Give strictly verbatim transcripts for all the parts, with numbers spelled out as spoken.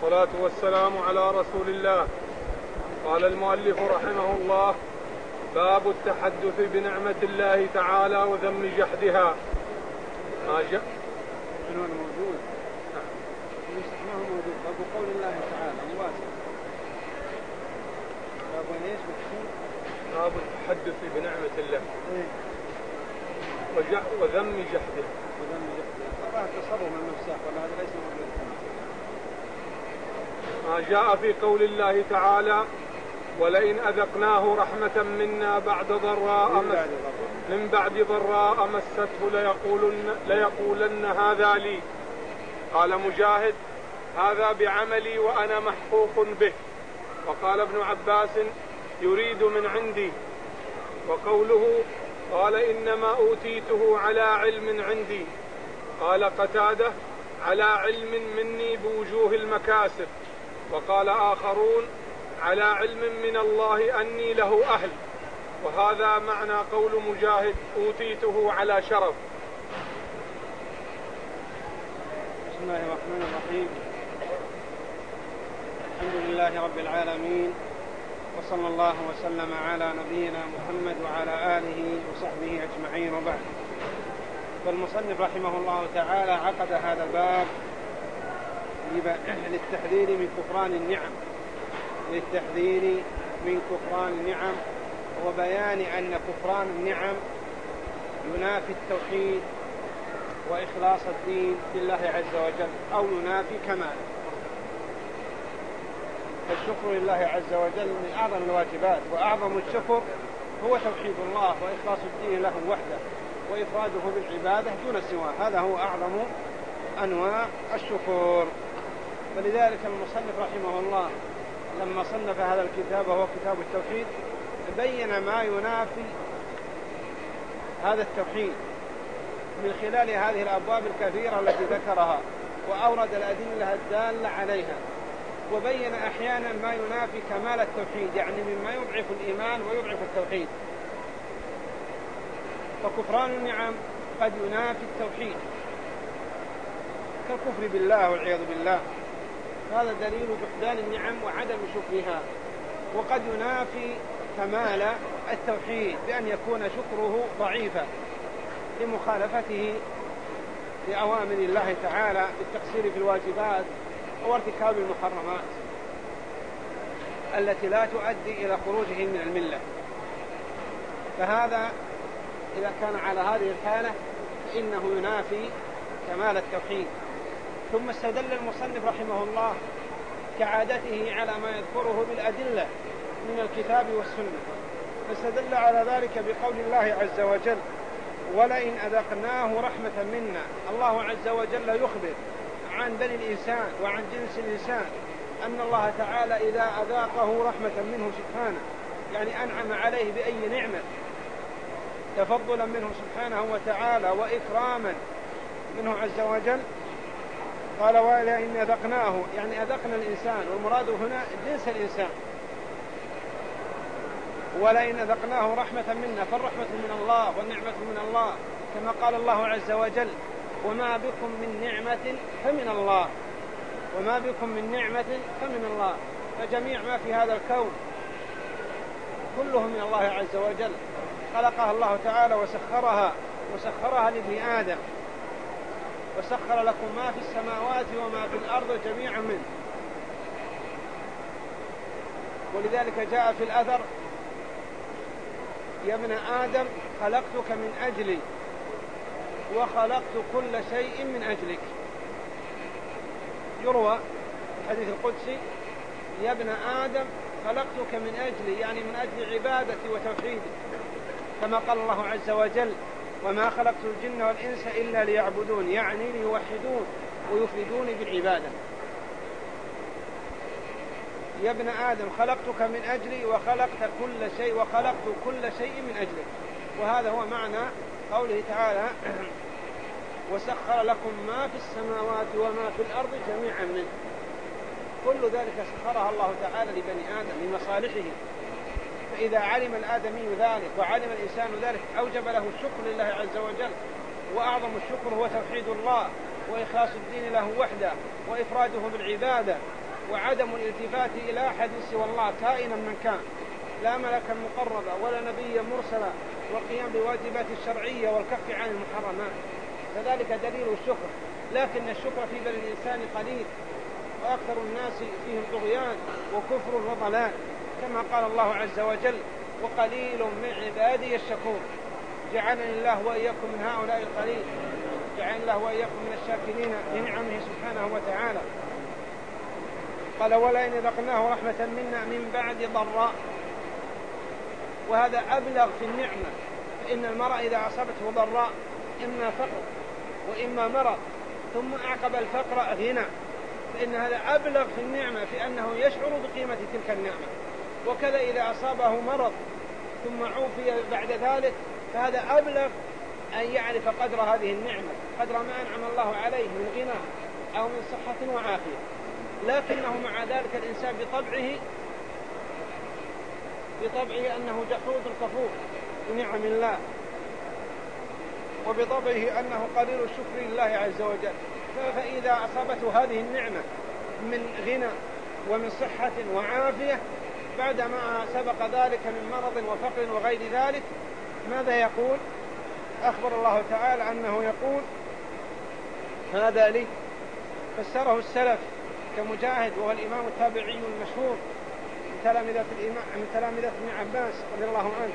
والصلاة والسلام على رسول الله. قال المؤلف رحمه الله: باب التحدث بنعمة الله تعالى وذم جحدها. ما جاء عنوان موجود ما هو موجود. باب قول الله تعالى مواسع. باب ايش بتكون؟ باب التحدث بنعمة الله إيه؟ وذم جحدها. وذم جحدها طبعا تصرف من المفساح، ولا هذا ليس موجود. ما جاء في قول الله تعالى: ولئن أذقناه رحمة منا بعد ضراء مس من بعد ضراء مسته ليقولن, ليقولن هذا لي. قال مجاهد: هذا بعملي وأنا محقوق به. وقال ابن عباس: يريد من عندي. وقوله: قال إنما أوتيته على علم عندي. قال قتادة: على علم مني بوجوه المكاسب. وقال آخرون: على علم من الله أني له أهل. وهذا معنى قول مجاهد: أوتيته على شرف. بسم الله الرحمن الرحيم. الحمد لله رب العالمين، وصلى الله وسلم على نبينا محمد وعلى آله وصحبه أجمعين، وبعد. فالمصنف رحمه الله تعالى عقد هذا الباب للتحذير من كفران النعم للتحذير من كفران النعم وبيان أن كفران النعم ينافي التوحيد وإخلاص الدين لله عز وجل، أو ينافي كماله. فالشكر لله عز وجل من أعظم الواجبات، وأعظم الشكر هو توحيد الله وإخلاص الدين له وحده وإفراده بالعبادة دون سواه. هذا هو أعظم أنواع الشكر. فلذلك المصنف رحمه الله لما صنف هذا الكتاب وهو كتاب التوحيد بين ما ينافي هذا التوحيد من خلال هذه الأبواب الكثيرة التي ذكرها، وأورد الأدلة الدالة عليها، وبين أحيانا ما ينافي كمال التوحيد، يعني مما يضعف الإيمان ويضعف التوحيد. فكفران النعم قد ينافي التوحيد كالكفر بالله والعياذ بالله، هذا دليل جحدان النعم وعدم شكرها. وقد ينافي كمال التوحيد بأن يكون شكره ضعيفا لمخالفته لأوامر الله تعالى بالتقصير في الواجبات وارتكاب المحرمات التي لا تؤدي إلى خروجه من الملة. فهذا إذا كان على هذه الحالة فإنه ينافي كمال التوحيد. ثم استدل المصنف رحمه الله كعادته على ما يذكره بالأدلة من الكتاب والسنة، فاستدل على ذلك بقول الله عز وجل: ولئن أذقناه رحمة منا. الله عز وجل يخبر عن بني الإنسان وعن جنس الإنسان أن الله تعالى إذا أذاقه رحمة منه سبحانه، يعني أنعم عليه بأي نعمة تفضلا منه سبحانه وتعالى وإكراما منه عز وجل، قال: ولئن أذقناه، يعني أذقنا الإنسان، والمراد هنا جنس الإنسان. ولئن أذقناه رحمة منا، فالرحمة من الله والنعمة من الله، كما قال الله عز وجل: وما بكم من نعمة فمن الله. وما بكم من نعمة فمن الله. فجميع ما في هذا الكون كله من الله عز وجل، خلقها الله تعالى وسخرها وسخرها لابن آدم، وسخر لكم ما في السماوات وما في الأرض جميعا منه. ولذلك جاء في الأثر: يا ابن آدم خلقتك من أجلي وخلقت كل شيء من أجلك. يروى الحديث القدسي: يا ابن آدم خلقتك من أجلي، يعني من أجل عبادتي وتوحيدي، كما قال الله عز وجل: وما خلقت الجن والإنس إلا ليعبدون، يعني ليوحدون ويفردوني بالعبادة. يا ابن آدم خلقتك من أجلي وخلقت كل شيء وخلقت كل شيء من أجلك. وهذا هو معنى قوله تعالى: وسخر لكم ما في السماوات وما في الأرض جميعا منه. كل ذلك سخرها الله تعالى لبني آدم لمصالحه. فإذا علم الآدمي ذلك وعلم الإنسان ذلك أوجب له الشكر لله عز وجل. وأعظم الشكر هو توحيد الله وإخلاص الدين له وحده وإفراده بالعبادة وعدم الالتفات إلى أحد سوى الله كائنا من كان، لا ملكا مقربا ولا نبيا مرسلا، والقيام بواجبات الشرعية والكف عن المحرمات، فذلك دليل الشكر. لكن الشكر في بل الإنسان قليل، وأكثر الناس فيهم طغيان وكفر وضلال، كما قال الله عز وجل: وقليل من عبادي الشكور. جعلني الله وإياكم من هؤلاء القليل، جعلني الله وإياكم من الشاكرين لنعمه سبحانه وتعالى. قال: ولئن ذقناه رحمة منا من بعد ضراء. وهذا أبلغ في النعمة، فإن المرء إذا أصابته ضراء إما فقر وإما مرض ثم أعقب الفقر غنى، فإن هذا أبلغ في النعمة في أنه يشعر بقيمة تلك النعمة. وكذا إذا أصابه مرض ثم عوفي بعد ذلك، فهذا أبلغ أن يعرف قدر هذه النعمة، قدر ما أنعم الله عليه من غنى أو من صحة وعافية. لكنه مع ذلك الإنسان بطبعه بطبعه أنه جحود كفور بنعم الله، وبطبعه أنه قليل الشكر لله عز وجل. فإذا أصابته هذه النعمة من غنى ومن صحة وعافية بعدما سبق ذلك من مرض وفقر وغير ذلك، ماذا يقول؟ أخبر الله تعالى أنه يقول: هذا لي. فسره السلف كمجاهد وهو الإمام التابعي المشهور من تلامذة الإمام من تلامذة ابن عباس رضي الله عنه.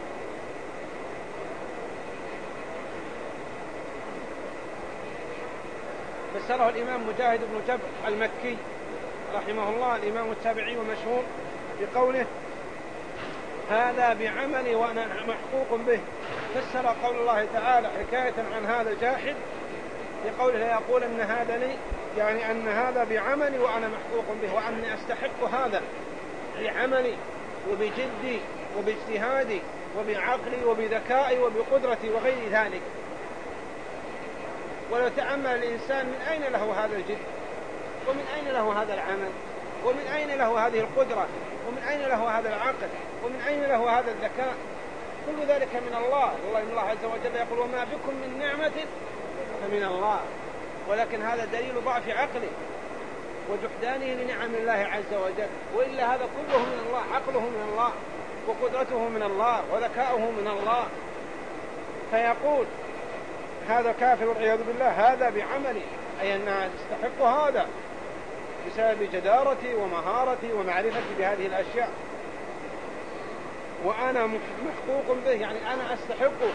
فسره الإمام مجاهد بن جبر المكي رحمه الله الإمام التابعي ومشهور بقوله: هذا بعملي وأنا محقوق به. فسر قول الله تعالى حكاية عن هذا الجاحد بقوله: يقول أن هذا لي، يعني أن هذا بعملي وأنا محقوق به، وأني أستحق هذا بعملي وبجدي وباجتهادي وبعقلي وبذكائي وبقدرتي وغير ذلك. ولو تأمل الإنسان من أين له هذا الجد، ومن أين له هذا العمل، ومن أين له هذه القدرة، ومن أين له هذا العقل، ومن أين له هذا الذكاء، كل ذلك من الله. والله إن الله عز وجل يقول: وما بكم من نعمة فمن الله. ولكن هذا دليل ضعف عقله وجحدانه لنعم الله عز وجل، وإلا هذا كله من الله، عقله من الله وقدرته من الله وذكاؤه من الله. فيقول هذا كافر والعياذ بالله: هذا بعملي، أي أنها تستحق هذا بسبب جدارتي ومهارتي ومعرفتي بهذه الأشياء، وأنا محقوق به، يعني أنا أستحقه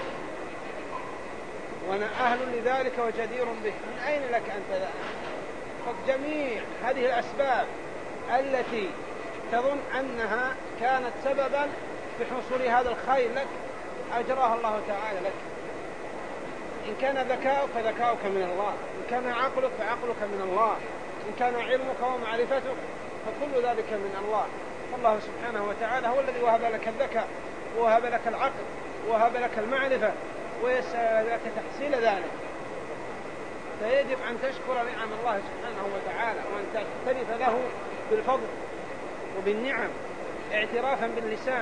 وأنا أهل لذلك وجدير به. من أين لك أنت ذلك؟ فجميع هذه الأسباب التي تظن أنها كانت سببا في حصول هذا الخير لك أجراها الله تعالى لك. إن كان ذكاؤك فذكاؤك من الله، إن كان عقلك فعقلك من الله، إن كان علمك ومعرفتك فكل ذلك من الله. الله سبحانه وتعالى هو الذي وهب لك الذكاء ووهب لك العقل ووهب لك المعرفة ويسر لك تحصيل ذلك. فيجب أن تشكر نعم الله سبحانه وتعالى، وأن تعترف له بالفضل وبالنعم اعترافا باللسان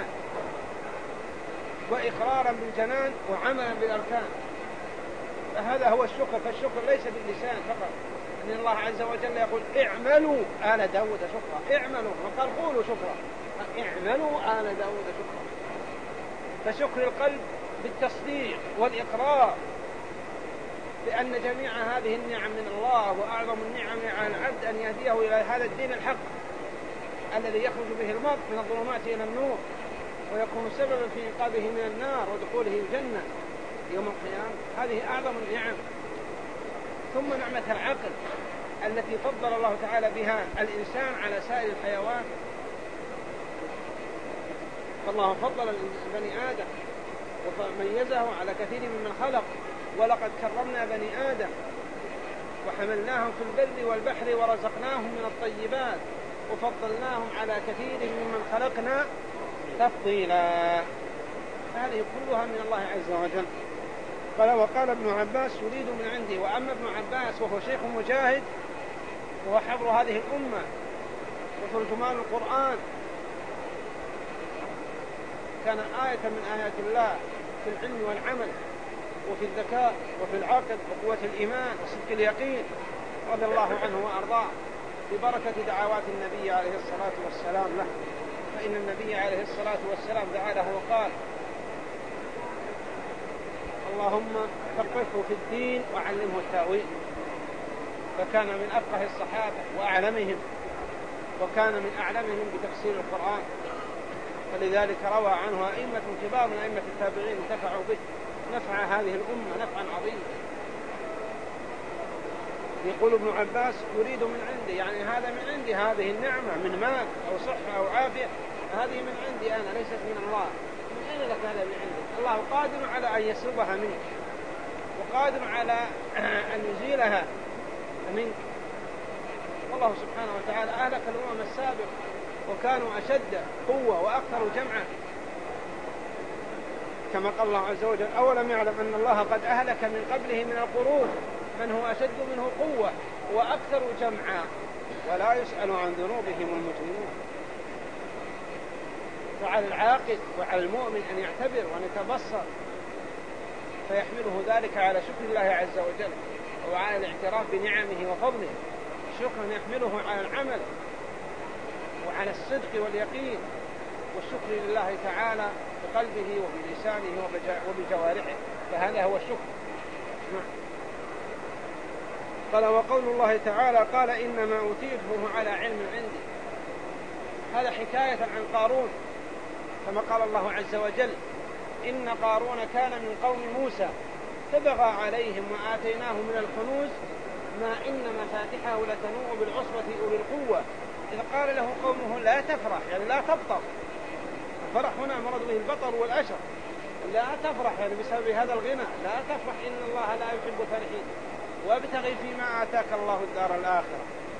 وإقرارا بالجنان وعملا بالأركان. فهذا هو الشكر. فالشكر ليس باللسان فقط، أن الله عز وجل يقول: اعملوا آل داود شكرا، اعملوا، وقال قولوا شكرا، اعملوا آل داود شكرا. فشكر القلب بالتصديق والإقرار بأن جميع هذه النعم من الله، وأعظم النعم على العبد أن يهديه إلى هذا الدين الحق الذي يخرج به المرء من الظلمات إلى النور، ويكون سببا في إنقاذه من النار ودخوله الجنة يوم القيامة. هذه أعظم النعم. ثم نعمة العقل التي فضل الله تعالى بها الإنسان على سائر الحيوان. فالله فضل بني آدم وميزه على كثير ممن خلق: ولقد كرمنا بني آدم وحملناهم في البر والبحر ورزقناهم من الطيبات وفضلناهم على كثير ممن خلقنا تفضيلا. هذه كلها من الله عز وجل. قال: وقال ابن عباس: يريد من عندي. وأما ابن عباس وهو شيخ مجاهد وهو حبر هذه الأمة وترجمان القرآن، كان آية من آيات الله في العلم والعمل وفي الذكاء وفي العقل وقوة الإيمان وصدق اليقين، رضي الله عنه وأرضاه. ببركة دعوات النبي عليه الصلاة والسلام له، فإن النبي عليه الصلاة والسلام دعا له وقال: اللهم فقهه في الدين وعلمه التأويل. فكان من أفقه الصحابة وأعلمهم، وكان من أعلمهم بتفسير القرآن، فلذلك روى عنه أئمة كبار من أئمة التابعين انتفعوا به نفع هذه الأمة نفعا عظيما. يقول ابن عباس: يريد من عندي، يعني هذا من عندي، هذه النعمة من مال أو صحة أو عافية، هذه من عندي أنا ليست من الله. من أين لك هذا من عندك؟ الله قادر على أن يسلبها منك، وقادر على أن يزيلها منك. والله سبحانه وتعالى أهلك الأمم السابقة وكانوا أشد قوة وأكثر جمعا، كما قال الله عز وجل: أولم يعلم أن الله قد أهلك من قبله من القرون من هو أشد منه قوة وأكثر جمعا ولا يسأل عن ذنوبهم المجرمون. فعلى العاقل وعلى المؤمن أن يعتبر وأن يتبصر، فيحمله ذلك على شكر الله عز وجل وعلى الاعتراف بنعمه وفضله، شكرا يحمله على العمل وعلى الصدق واليقين والشكر لله تعالى بقلبه وبلسانه وبجوارحه، فهذا هو الشكر. قال: وقول الله تعالى: قال إنما أوتيته على علم عندي. هذا حكاية عن قارون، كما قال الله عز وجل: إن قارون كان من قوم موسى فبغى عليهم وآتيناه من الكنوز ما إن مفاتحه لتنوء بالعصبة أولي القوة إذ قال له قومه لا تفرح، يعني لا تبطر. الفرح هنا مرض به البطر والأشر. لا تفرح يعني بسبب هذا الغنى، لا تفرح إن الله لا يحب الفرحين، وابتغي فيما آتاك الله الدار الآخرة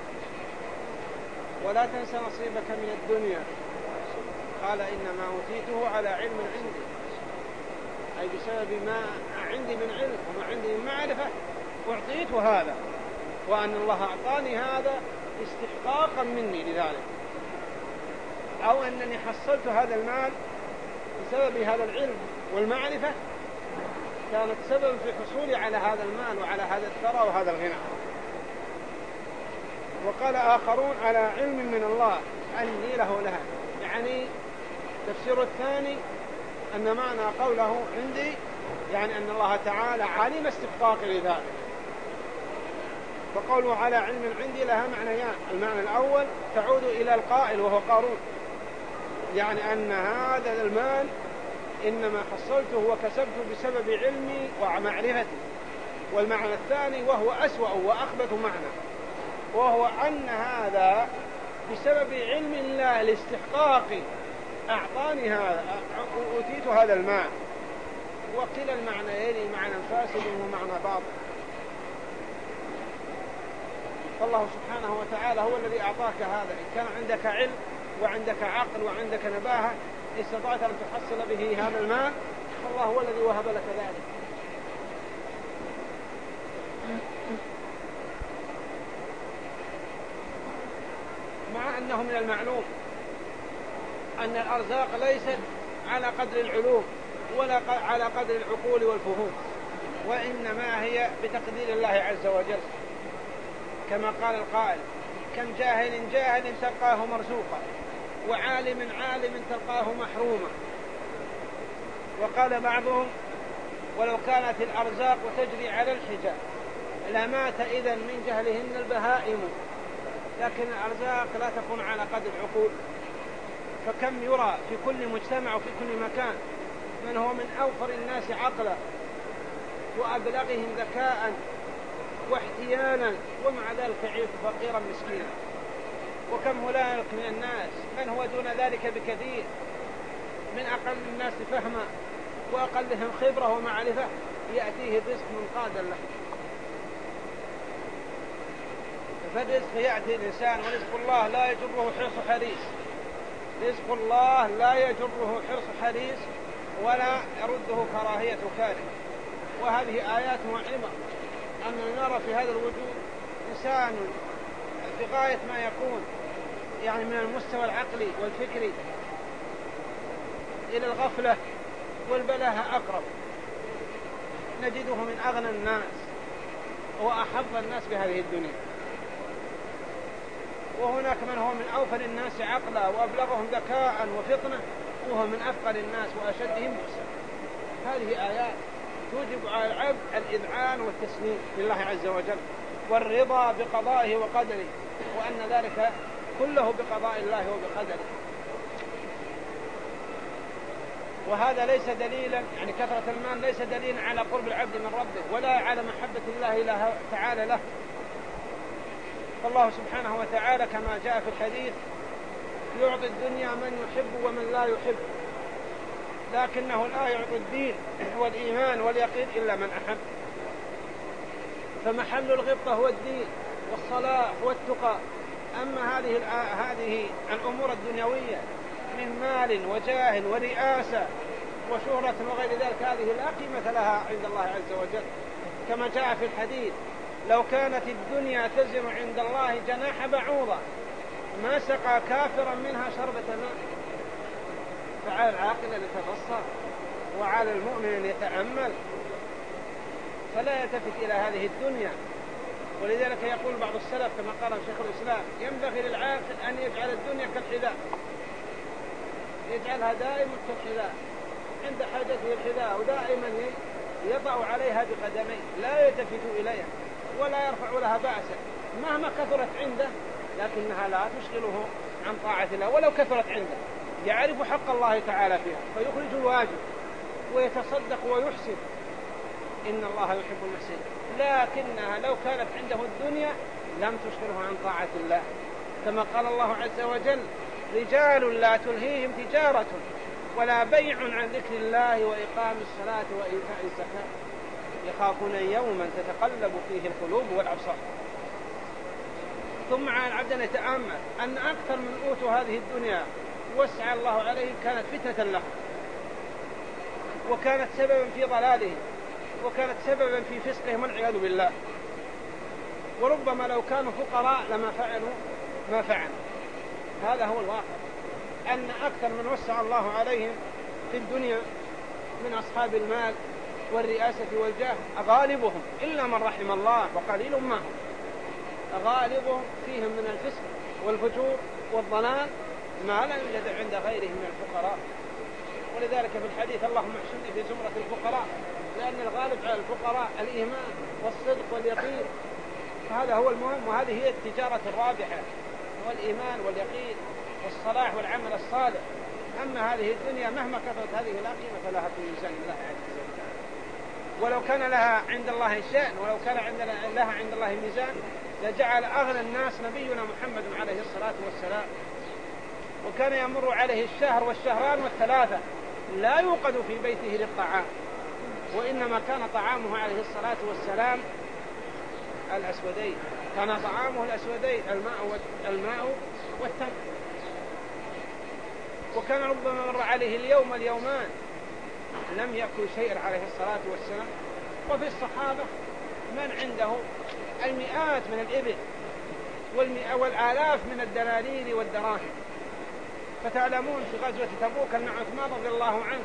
ولا تنس نصيبك من الدنيا. قال: إنما أوتيته على علم عندي، أي بسبب ما عندي من علم وما عندي من معرفة أعطيت هذا، وأن الله أعطاني هذا استحقاقا مني لذلك، أو أنني حصلت هذا المال بسبب هذا العلم والمعرفة، كانت سبب في حصولي على هذا المال وعلى هذا الثراء وهذا الغنى. وقال آخرون: على علم من الله أني له لها، يعني تفسير الثاني أن معنى قوله عندي يعني أن الله تعالى علم استحقاقي لذلك. فقوله على علم عندي لها معنيان: المعنى الأول تعود إلى القائل وهو قارون، يعني أن هذا المال إنما حصلته وكسبته بسبب علمي ومعرفتي. والمعنى الثاني وهو أسوأ وأخبث معنى، وهو أن هذا بسبب علم الله الاستحقاقي أعطاني هذا، أوتيت هذا المال. وكلا المعنيين معنى فاسد ومعنى باطل. فالله سبحانه وتعالى هو الذي أعطاك هذا. إن كان عندك علم وعندك عقل وعندك نباهة استطعت أن تحصل به هذا المال، فالله هو الذي وهب لك ذلك. مع أنه من المعلوم أن الأرزاق ليست على قدر العلوم ولا على قدر العقول والفهوم، وإنما هي بتقدير الله عز وجل، كما قال القائل: كم جاهل جاهل تلقاه مرزوقا، وعالم عالم تلقاه محروما. وقال بعضهم: ولو كانت الأرزاق تجري على الحجاب لمات إذن من جهلهن البهائم. لكن الأرزاق لا تكون على قدر العقول، فكم يرى في كل مجتمع وفي كل مكان من هو من أوفر الناس عقلا وأبلغهم ذكاء واحتيالا، ومع ذلك يعيش فقيرا مسكينا. وكم هناك من الناس من هو دون ذلك بكثير، من أقل الناس فهما وأقلهم خبرة ومعرفة يأتيه الرزق منقادا له. فالرزق يأتي الإنسان، ورزق الله لا يجره حرص حريص. رزق الله لا يجره حرص حريص ولا يرده كراهية كاره. وهذه آيات وعظة أن نرى في هذا الوجود إنسان في غاية ما يكون يعني من المستوى العقلي والفكري إلى الغفلة والبلاهة أقرب. نجده من أغنى الناس وأحظ الناس بهذه الدنيا. وهناك من هو من أوفر الناس عقلا وأبلغهم ذكاء وفطنة وهو من أفقر الناس وأشدهم بؤسا. هذه آيات توجب على العبد الإذعان والتسليم لله عز وجل والرضا بقضائه وقدره، وأن ذلك كله بقضاء الله وبقدره. وهذا ليس دليلا، يعني كثرة المال ليس دليلا على قرب العبد من ربه ولا على محبة الله تعالى له. فالله سبحانه وتعالى كما جاء في الحديث يعطي الدنيا من يحب ومن لا يحب، لكنه لا يعطي الدين والإيمان واليقين إلا من أحب. فمحل الغبطة هو الدين والصلاح والتقى. أما هذه هذه الأمور الدنيوية من مال وجاه ورئاسة وشهرة وغير ذلك هذه لا قيمة لها عند الله عز وجل، كما جاء في الحديث لو كانت الدنيا تزن عند الله جناح بعوضة ما سقى كافرا منها شربة ماء. فعلى العاقل أن يتبصر وعلى المؤمن أن يتأمل فلا يلتفت إلى هذه الدنيا. ولذلك يقول بعض السلف كما قال شيخ الإسلام ينبغي للعاقل أن يجعل الدنيا كالحذاء، يجعلها دائما كالحذاء عند حاجته الحذاء، ودائما يضع عليها بقدميه لا يلتفت إليها ولا يرفع لها بأسا مهما كثرت عنده، لكنها لا تشغله عن طاعة الله ولو كثرت عنده. يعرف حق الله تعالى فيها فيخرج الواجب ويتصدق ويحسن، إن الله يحب المحسنين. لكنها لو كانت عنده الدنيا لم تشغله عن طاعة الله، كما قال الله عز وجل رجال لا تلهيهم تجارة ولا بيع عن ذكر الله وإقام الصلاة وإيتاء الزكاة يخافون يوما تتقلب فيه القلوب والأبصار. ثم على العبد أن يتأمل أن أكثر من أوتوا هذه الدنيا وسع الله عليهم كانت فتنة لهم، وكانت سببا في ضلالهم، وكانت سببا في فسقهم والعياذ بالله. وربما لو كانوا فقراء لما فعلوا ما فعلوا. هذا هو الواقع، أن أكثر من وسع الله عليهم في الدنيا من أصحاب المال والرئاسة والجاه غالبهم إلا من رحم الله وقليل ما هم، غالبهم فيهم من الفسق والفجور والضلال ما لا يوجد عند غيرهم من الفقراء. ولذلك في الحديث اللهم احشرني في زمرة الفقراء، لأن الغالب على الفقراء الإيمان والصدق واليقين، فهذا هو المهم. وهذه هي التجارة الرابحة، هو الإيمان واليقين والصلاح والعمل الصالح. أما هذه الدنيا مهما كثرت هذه لا قيمة لها في ميزان الله عز وجل، ولو كان لها عند الله شأن ولو كان عند لها عند الله ميزان لجعل أغنى الناس نبينا محمد عليه الصلاة والسلام، وكان يمر عليه الشهر والشهران والثلاثة لا يوقد في بيته للطعام، وإنما كان طعامه عليه الصلاة والسلام الأسودين، كان طعامه الأسودين الماء الماء والتمر. وكان ربما مر عليه اليوم اليومان لم يأكل شيئا عليه الصلاة والسلام. وفي الصحابة من عنده المئات من الإبل والآلاف من الدنانير والدراهم. فتعلمون في غزوة تبوك أن عثمان رضي الله عنه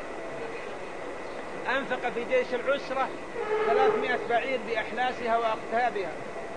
أنفق في جيش العسرة ثلاثمائة بعير بأحلاسها وأقتابها،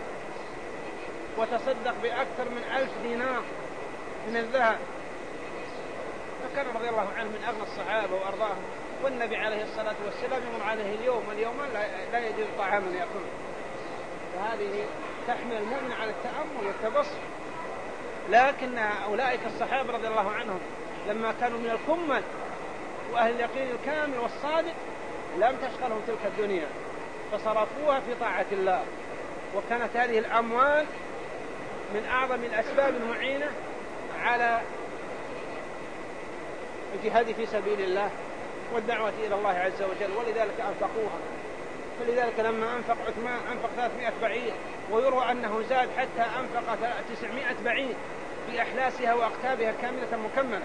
وتصدق بأكثر من ألف دينار من الذهب، فكان رضي الله عنه من أغنى الصحابة وأرضاهم. والنبي عليه الصلاة والسلام يمر عليه اليوم واليوما لا يجد طعاما يأكله. فهذه تحمل المؤمن على التأمل والتبصر. لكن أولئك الصحابة رضي الله عنهم لما كانوا من الكمل وأهل اليقين الكامل والصادق لم تشغلهم تلك الدنيا، فصرفوها في طاعة الله. وكانت هذه الأموال من أعظم الأسباب المعينة على الجهاد في سبيل الله والدعوة إلى الله عز وجل، ولذلك أنفقوها. فلذلك لما أنفق عثمان أنفق ثلاثمائة بعير، ويروى أنه زاد حتى أنفق تسعمائة بعير بأحلاسها وأقتابها كاملة مكملة.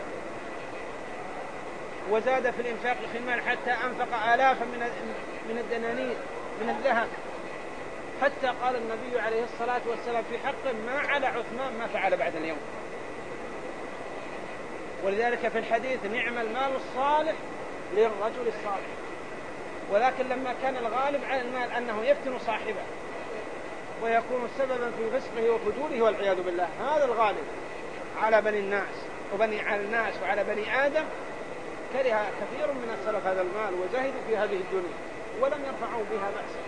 وزاد في الإنفاق في المال حتى أنفق آلافا من من الدنانير من الذهب، حتى قال النبي عليه الصلاة والسلام في حق ما على عثمان ما فعل بعد اليوم. ولذلك في الحديث نعم المال الصالح للرجل الصالح. ولكن لما كان الغالب على المال أنه يفتن صاحبه ويكون سببا في فسقه وفجوره والعياذ بالله. هذا الغالب على بني الناس وبني على الناس وعلى بني آدم. كره كثير من السلف هذا المال وزهدوا في هذه الدنيا ولم يرفعوا بها بأسا،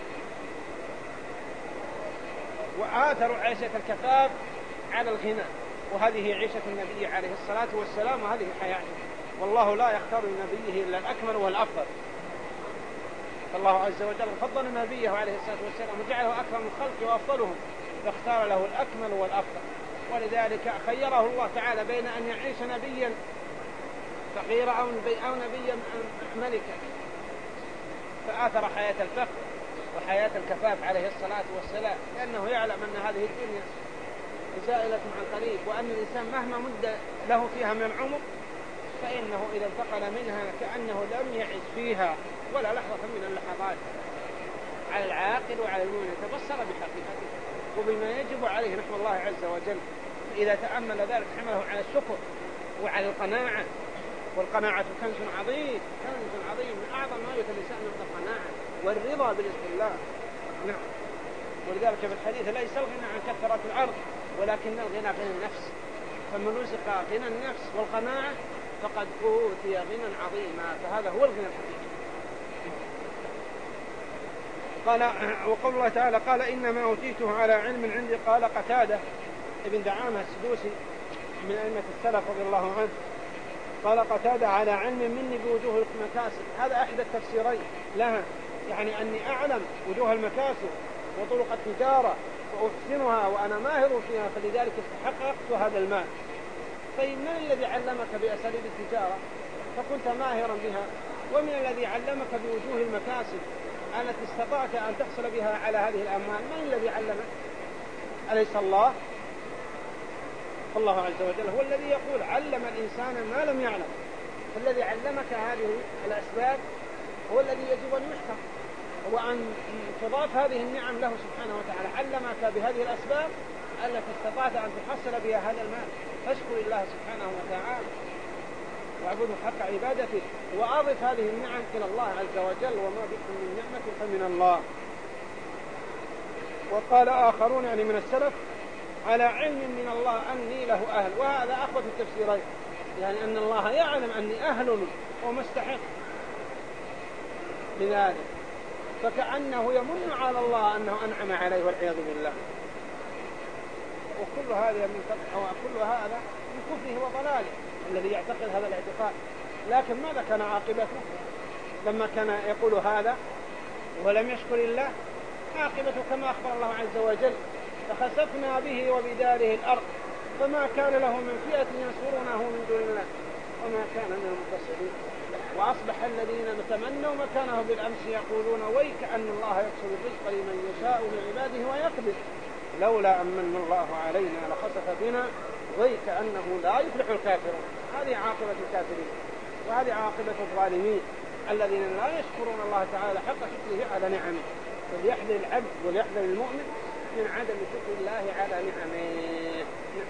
وآثروا عيشة الكفاف على الغنى، وهذه عيشة النبي عليه الصلاة والسلام وهذه حياته، والله لا يختار لنبيه إلا الأكمل والأفضل. فالله عز وجل فضل نبيه عليه الصلاة والسلام وجعله أكرم الخلق وأفضلهم، فاختار له الأكمل والأفضل. ولذلك خيره الله تعالى بين أن يعيش نبيا فقيرا أو نبيا ملكا، فآثر حياة الفقر وحياة الكفاف عليه الصلاة والسلام، لأنه يعلم أن هذه الدنيا زائلة عن قريب، وأن الإنسان مهما مد له فيها من العمر فإنه إذا انتقل منها كأنه لم يعيش فيها ولا لحظة من اللحظات. على العاقل وعلى المؤمن يتبصر بحقيقته وبما يجب عليه نحو الله عز وجل، إذا تأمل ذلك حمله على الشكر وعلى القناعة. والقناعة كنز عظيم، كنز عظيم من أعظم ما يؤتى الإنسان من القناعة والرضا برزق الله. نعم. ولذلك في الحديث ليس الغنى عن كثرة الأرض ولكن الغنى غنى النفس، فمن رزق غنى النفس والقناعة فقد أوتي غنى عظيما، فهذا هو الغنى الحقيقي. قال وقول الله تعالى قال إنما أوتيته على علم عندي. قال قتادة ابن دعامة السدوسي من أئمة السلف رضي الله عنه قال قتادة على علم مني بوجوه المكاسب. هذا أحد التفسيرين لها، يعني أني أعلم وجوه المكاسب وطرق التجارة وأحسنها وأنا ماهر فيها، فلذلك استحققت هذا المال. طيب من الذي علمك بأساليب التجارة فكنت ماهرا بها؟ ومن الذي علمك بوجوه المكاسب التي استطعت أن تحصل بها على هذه الأموال؟ من الذي علمك؟ أليس الله؟ الله عز وجل هو الذي يقول علم الإنسان ما لم يعلم، فالذي علمك هذه الأسباب هو الذي يجب أن يحكم وأن تضاف هذه النعم له سبحانه وتعالى. علمك بهذه الأسباب التي استطعت أن تحصل بها هذا المال، فاشكر الله سبحانه وتعالى واعبده حق عبادته وأضف هذه النعم إلى الله عز وجل، وما بكم من نعمة فمن الله. وقال آخرون يعني من السلف على علم من الله أني له أهل، وهذا أخوة التفسيرين، يعني أن الله يعلم أني أهل ومستحق لذلك، فكأنه يمن على الله أنه أنعم عليه والعياذ بالله. وكل هذا من أو كل هذا من كفره وضلاله الذي يعتقد هذا الاعتقاد. لكن ماذا كان عاقبته لما كان يقول هذا ولم يشكر الله؟ عاقبته كما أخبر الله عز وجل فخسفنا به وبداره الأرض فما كان له من فئة ينصرونه من دون الله وما كان من المنتصرين. وأصبح الذين تمنوا مكانه بالأمس يقولون ويك أن الله يبسط الرزق لمن يشاء من عباده ويقدر لولا أمن الله علينا لخسف بنا ويك أنه لا يفلح الكافرون. هذه عاقبة الكافرين وهذه عاقبة الظالمين الذين لا يشكرون الله تعالى حق شكره على نعمه. فليحذر العبد وليحذر المؤمن من عدم شكر الله على نعمه.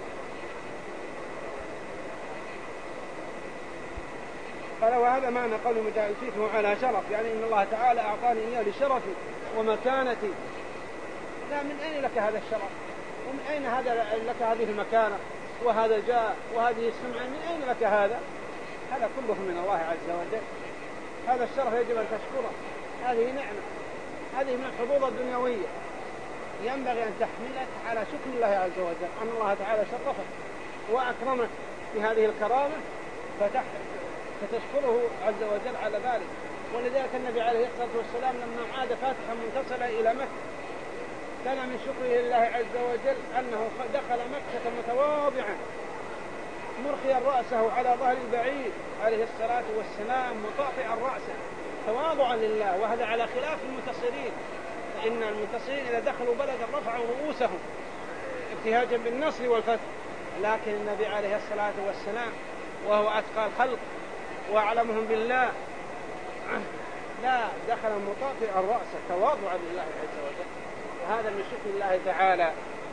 قال وهذا معنى قول مجاهد فيه على شرف، يعني إن الله تعالى أعطاني إياه لشرفي ومكانتي. لا، من أين لك هذا الشرف؟ ومن أين هذا لك هذه المكانة وهذا جاء وهذه السمعة؟ من أين لك هذا؟ هذا كله من الله عز وجل. هذا الشرف يجب أن تشكره، هذه نعمة، هذه من الحظوظ الدنيوية ينبغي أن تحملك على شكر الله عز وجل أن الله تعالى شرفك وأكرمك بهذه الكرامة فتشكره عز وجل على ذلك. ولذلك النبي عليه الصلاة والسلام لما عاد فاتحا منتصلا إلى مكة كان من شكره لله عز وجل أنه دخل مكة متواضعا مرخيا رأسه على ظهر البعير عليه الصلاة والسلام مطاطئا رأسه تواضعا لله. وهذا على خلاف المنتصرين، فإن المنتصرين إذا دخلوا بلدا رفعوا رؤوسهم ابتهاجا بالنصر والفتح، لكن النبي عليه الصلاة والسلام وهو أتقى الخلق وأعلمهم بالله لا، دخل مطاطئا رأسه تواضعا لله عز وجل، وهذا من شكر الله تعالى.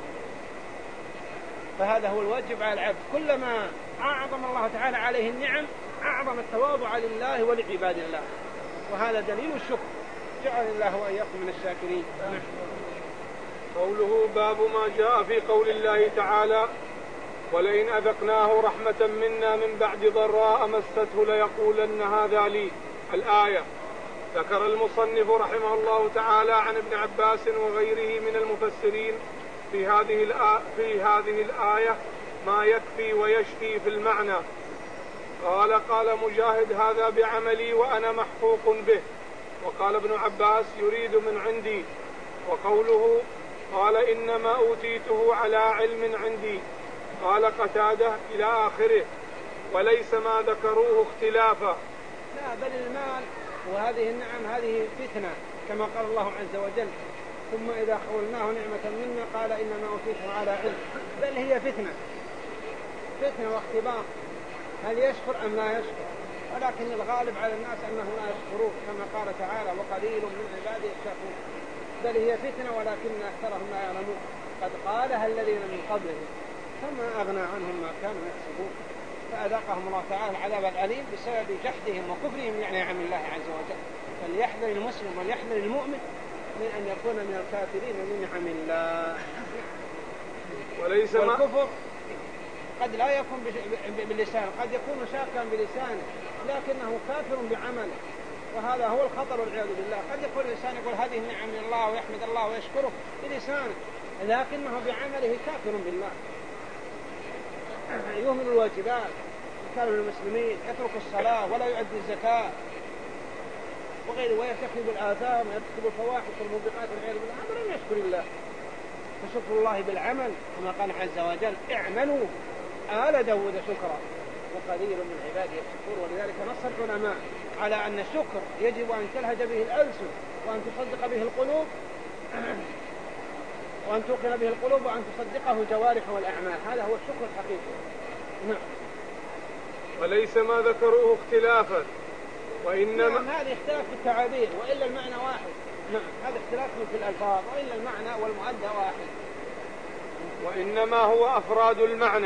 فهذا هو الواجب على العبد، كلما أعظم الله تعالى عليه النعم أعظم التواضع لله ولعباد الله، وهذا دليل الشكر. جعل الله وإياكم من الشاكرين. قوله باب ما جاء في قول الله تعالى ولئن أذقناه رحمة منا من بعد ضراء مسته ليقولن هذا لي. الآية. ذكر المصنف رحمه الله تعالى عن ابن عباس وغيره من المفسرين في هذه الآية, في هذه الآية ما يكفي ويشفي في المعنى. قال قال مجاهد هذا بعملي وأنا محقوق به. وقال ابن عباس يريد من عندي. وقوله قال إنما أوتيته على علم عندي. قال قتادة إلى آخره. وليس ما ذكروه اختلافا. لا بل المال وهذه النعم هذه فتنة كما قال الله عز وجل ثم إذا خولناه نعمة منا قال إنما أوتيته على علم. بل هي فتنة فتنة واختبار هل يشكر أم لا يشكر. ولكن الغالب على الناس أنه لا يشكرون كما قال تعالى وقليل من عبادي الشكور. بل هي فتنة ولكن أكثرهم لا يعلمون. قد قالها الذين من قبلهم فما أغنى عنهم ما كانوا يكسبون. فأذاقهم الله تعالى العذاب الأليم بسبب جحدهم وكفرهم يعني نعم الله عز وجل. فليحذر المسلم وليحذر المؤمن من أن يكون من الكافرين من نعم الله. وليس والكفر قد لا يكون باللسان قد يكون شاكا بلسانه لكنه كافر بعمله وهذا هو الخطر والعياذ بالله. قد يكون الإنسان يقول هذه النعم من الله ويحمد الله ويشكره بلسانه لكنه بعمله كافر بالله. يهمل الواجبات يكافر المسلمين يترك الصلاة ولا يؤدي الزكاة وغيره ويرتكب الآثام ويرتكب الفواحش والموبقات والعياذ بالله. هذا لم يشكر الله. فشكر الله بالعمل كما قال عز وجل اعملوا آل داود شكرا وقليل من عباده الشكور. ولذلك نص العلماء على أن الشكر يجب أن تلهج به الألسن وأن تصدق به القلوب وأن توقن به القلوب وأن تصدقه الجوارح والأعمال. هذا هو الشكر الحقيقي. نعم. وليس ما ذكروه اختلافا وإنما نعم هذا اختلاف في التعابير وإلا المعنى واحد. نعم هذا اختلاف في الألفاظ وإلا المعنى والمؤدى واحد. وإنما هو أفراد المعنى.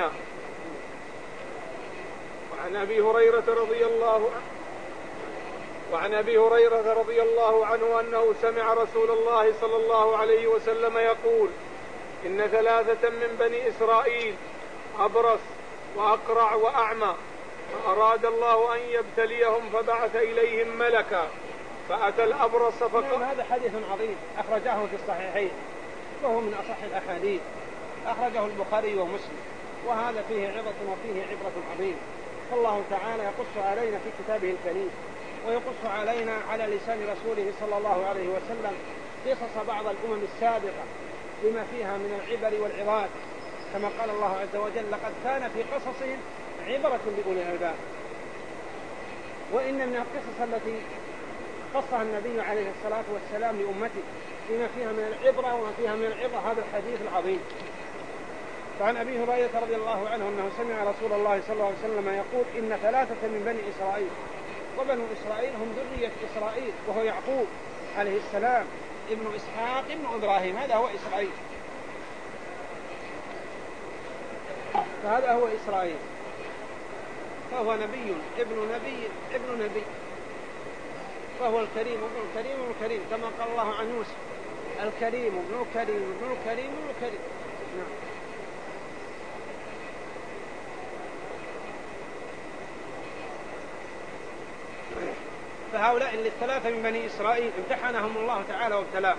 وعن أبي هريرة رضي الله عنه وعن أبي هريرة رضي الله عنه أنه سمع رسول الله صلى الله عليه وسلم يقول إن ثلاثة من بني إسرائيل أبرص وأقرع وأعمى فأراد الله أن يبتليهم فبعث إليهم ملكا فأتى الأبرص فقال. هذا حديث عظيم أخرجه في الصحيحين وهو من أصح الأحاديث أخرجه البخاري ومسلم وهذا فيه عظة وفيه عبرة عظيمة. فالله تعالى يقص علينا في كتابه الكريم ويقص علينا على لسان رسوله صلى الله عليه وسلم قصص بعض الأمم السابقة بما فيها من العبر والعظات كما قال الله عز وجل لقد كان في قصصهم عبرة لأولي الألباب. وإن من القصص التي قصها النبي عليه الصلاة والسلام لأمته بما فيها من العبرة وما فيها من العظة هذا الحديث العظيم. فعن أبي هريرة رضي الله عنه أنه سمع رسول الله صلى الله عليه وسلم يقول إن ثلاثة من بني إسرائيل وبنو إسرائيل هم ذرية إسرائيل وهو يعقوب عليه السلام ابن إسحاق ابن إبراهيم هذا هو إسرائيل. فهذا هو إسرائيل فهو نبي ابن نبي ابن نبي فهو الكريم ابن الكريم ابن الكريم كما قال الله عن يوسف الكريم ابن الكريم ابن الكريم ابن الكريم. نعم. فهؤلاء الثلاثة من بني إسرائيل امتحنهم الله تعالى وابتلاهم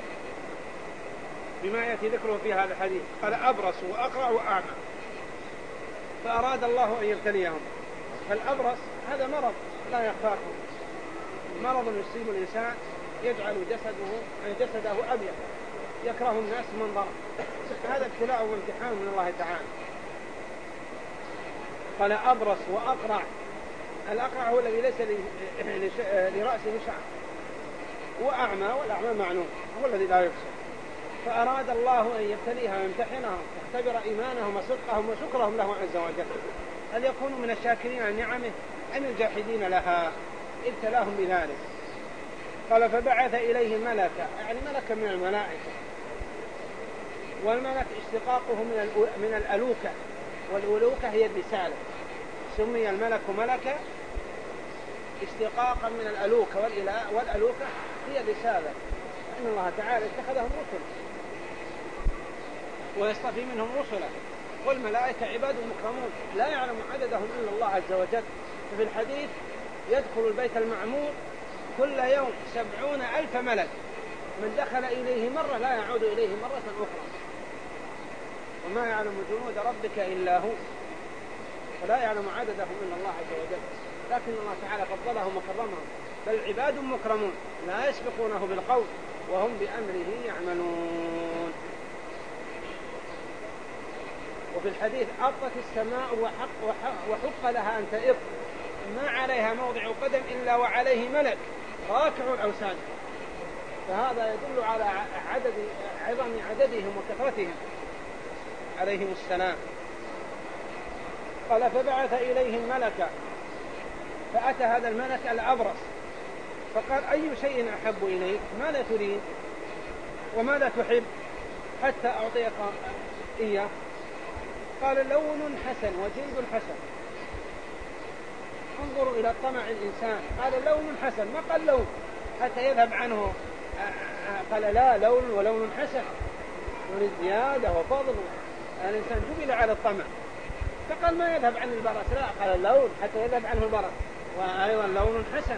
بما يأتي ذكره في هذا الحديث. قال أبرص وأقرع وأعمى فأراد الله أن يبتليهم. فالأبرص هذا مرض لا يخفاكم مرض يصيب الإنسان يجعل جسده جسده أبيض يكره الناس منظره. هذا ابتلاء وامتحان من الله تعالى. قال أبرص وأقرع. الأقرع هو الذي ليس لرأسه شعر وأعمى والأعمى معلوم هو الذي لا يبصر. فأراد الله أن يبتليها ويمتحنهم يختبر إيمانهم وصدقهم وشكرهم له عز وجل هل يكونوا من الشاكرين عن نعمه أم الجاحدين لها. ابتلاهم بذلك. قال فبعث إليه ملكا يعني ملكا من الملائكة والملك اشتقاقه من من الألوكة والألوكة هي الرسالة. سمي الملك ملكا اشتقاقا من الألوكة والألوكة هي الرسالة. إن الله تعالى اتخذهم رسل ويصطفي منهم رسلا، والملائكة عباد مكرمون لا يعلم عددهم إلا الله عز وجل. ففي الحديث يدخل البيت المعمور كل يوم سبعون ألف ملك، من دخل إليه مرة لا يعود إليه مرة أخرى، وما يعلم جنود ربك إلا هو، ولا يعلم عددهم إلا الله عز وجل. لكن الله تعالى فضلهم وكرمهم، بل عباد مكرمون لا يسبقونه بالقول وهم بأمره يعملون. وفي الحديث أطت السماء وحق, وحق, وحق لها أن تئط، ما عليها موضع قدم إلا وعليه ملك راكع أو ساجد. فهذا يدل على عدد عظم عددهم وكثرتهم عليهم السلام. قال فبعث إليهم ملكا، فأتى هذا الملك الأبرص فقال أي شيء أحب إليك؟ ماذا تريد وماذا تحب حتى أعطيك إياه؟ قال لون حسن وجلد حسن. انظروا إلى طمع الإنسان، قال لون حسن، ما قال لون حتى يذهب عنه، قال لا لون ولون حسن وللزيادة وفضل. الإنسان جبل على الطمع، فقال ما يذهب عن البرص، لا قال اللون حتى يذهب عنه البرص، وأيضا لون حسن.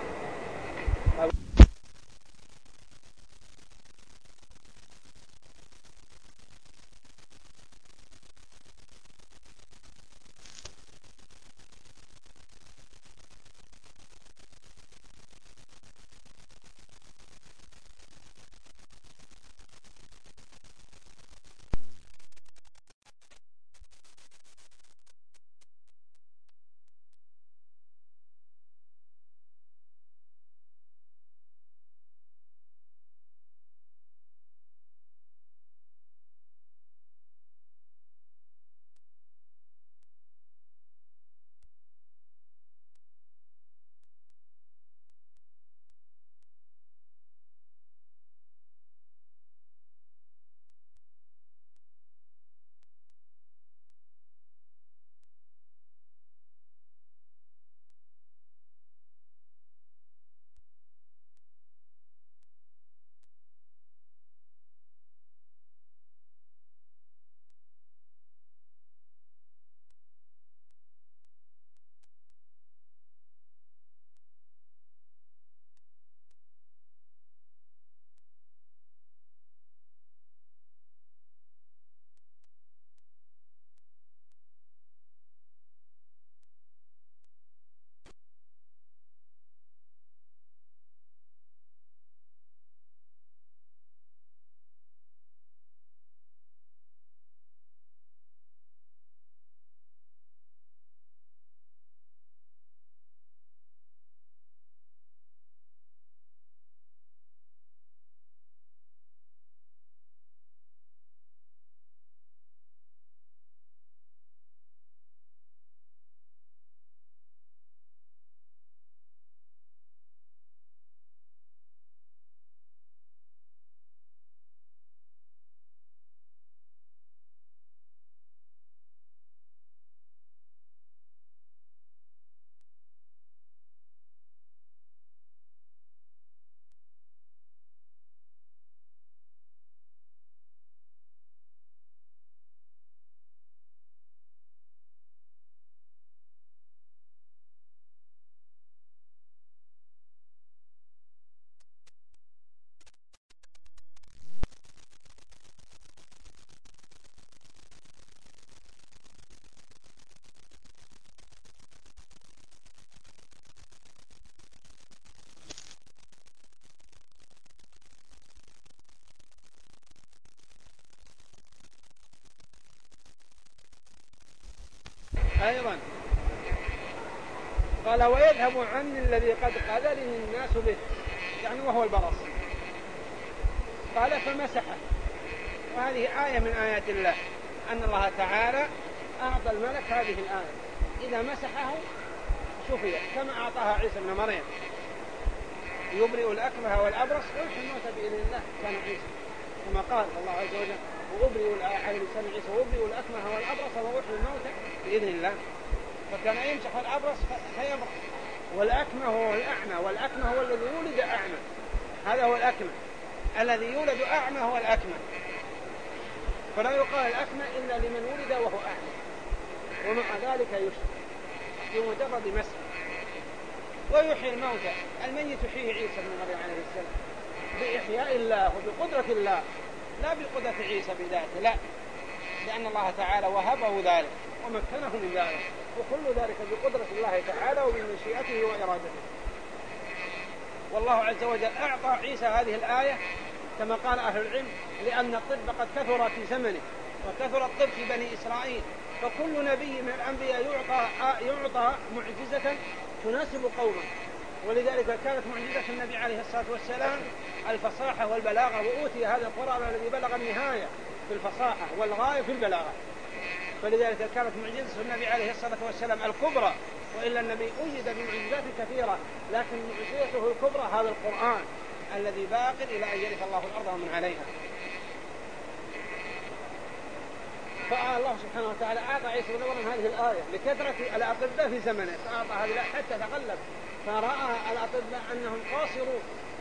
أيضا قال ويذهب عني الذي قد قذلني الناس به، يعني وهو البرص. قال فمسحه، وهذه آية من آيات الله، أن الله تعالى أعطى الملك هذه الآية، إذا مسحه شفي كما أعطاها عيسى بن مريم، يبرئ الأكمه والأبرص ويحيي الموتى بإذن الله. كان عيسى كما قال الله عز وجل وأبرئ على لسان عيسى وأبرئ الأكمه والأبرص وأحيي الموتى بإذن الله. فكان يمسح الأبرص فيبرأ، والأكمه هو الأعمى، والأكمه هو الذي يولد أعمى، هذا هو الأكمه، الذي يولد أعمى هو الأكمه. فلا يقال الأكمى إلا لمن ولد وهو أعمى، ومع ذلك يشفى بمجرد مسح. ويحيي الموتى، الميت يحييه عيسى بن مريم عليه السلام بإحياء الله وبقدرة الله، لا بقدرة عيسى بذاته، لا، لأن الله تعالى وهبه ذلك ومكنه من ذلك، وكل ذلك بقدرة الله تعالى وبمشيئته وإرادته. والله عز وجل أعطى عيسى هذه الآية كما قال أهل العلم لأن الطب قد كثر في زمنه وكثر الطب في بني إسرائيل، فكل نبي من الأنبياء يعطى, يعطى معجزة تناسب قومه، ولذلك كانت معجزة النبي عليه الصلاة والسلام الفصاحة والبلاغة، وأوتي هذا القرآن الذي بلغ النهاية في الفصاحة والغاية في البلاغة، فلذلك كانت معجزة النبي عليه الصلاة والسلام الكبرى، وإلا النبي أجد بمعجزات كثيرة، لكن معجزته الكبرى هذا القرآن الذي باق إلى أن يرث الله الأرض ومن عليها. فالله سبحانه وتعالى أعطى عيسى بن مريم هذه الآية لكثرة الأطباء في زمنه، فأعطى هذه الآية حتى تغلب، فرأى الأطباء أنهم قاصرون